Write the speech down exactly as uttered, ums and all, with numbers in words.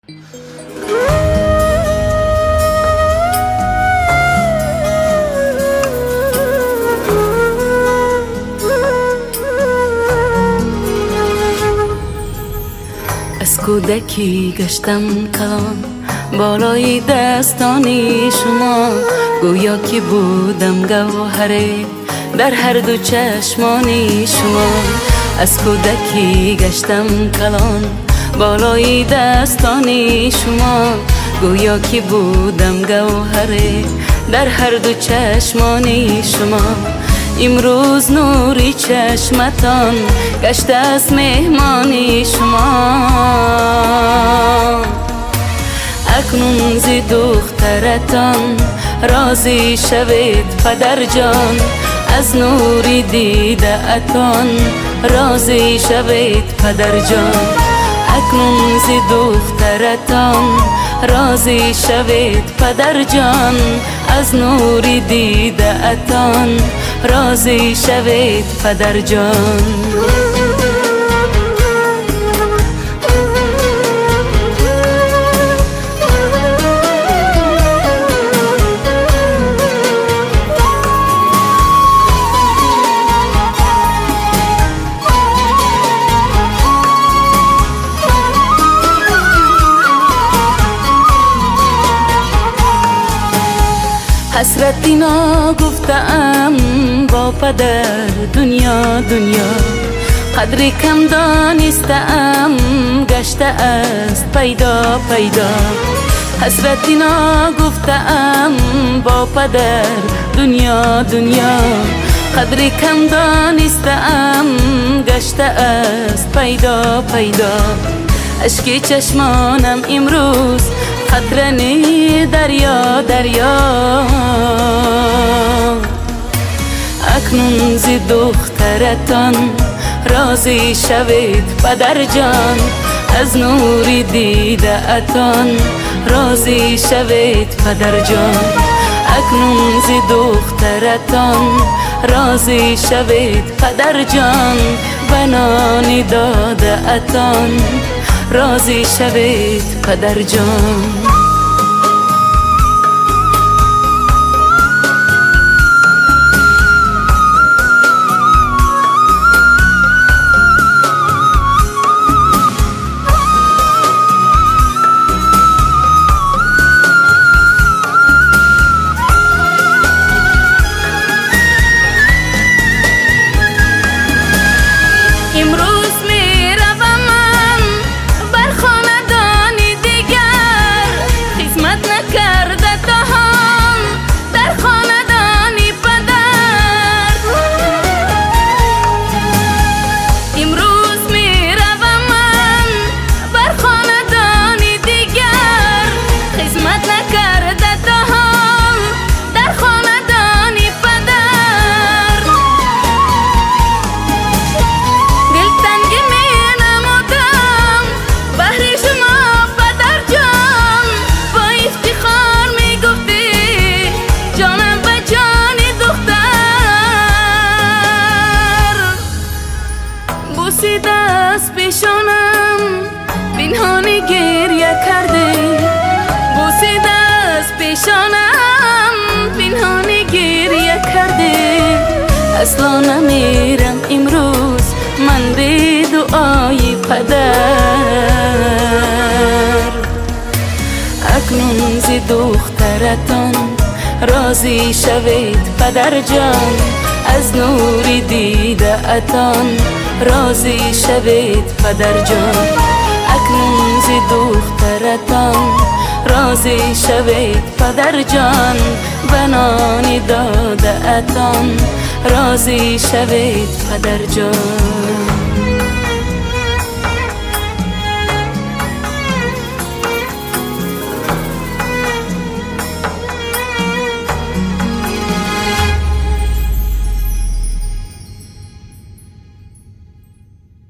از کودکی گشتم کلان بالای دستانی شما، گویا که بودم گوهره در هر دو چشمانی شما. از کودکی گشتم کلان بالای دستانی شما، گویا که بودم گوهره در هر دو چشمانی شما. امروز نوری چشمتان گشته است مهمانی شما، اکنون زی دخترتان راضی شوید پدر جان، از نوری دیده اتان راضی شوید پدر جان. اکنون زی دخترتان راضی شوید پدر جان، از نوری دیده اتان راضی شوید پدر جان. حسرتی نگفتم با پدر دنیا دنیا، قدری کم دانستم گشته است پیدا پیدا. حسرتی نگفتم با پدر دنیا دنیا، قدری کم دانستم گشته است پیدا پیدا. اشکی چشمانم امروز قطره‌نی دریا دریا، اکنون زی دخترتان راضی شوید پدر جان، از نوری دیده اتان راضی شوید پدر جان. اکنون زی دخترتان راضی شوید پدر جان، بنانی داده اتان راضی شوید پدر جان. بوسیده از پیشانم پنهانی گریه کرده، بوسیده از پیشانم پنهانی گریه کرده. اصلا نمیرم امروز من به دعای پدر، اکنون زی دخترتان راضی شوید پدر جان، از نوری دیده اتان راضی شوید پدر جان. اکنون زی دخترتان راضی شوید پدر جان، بنانی داده اتان راضی شوید پدر جان.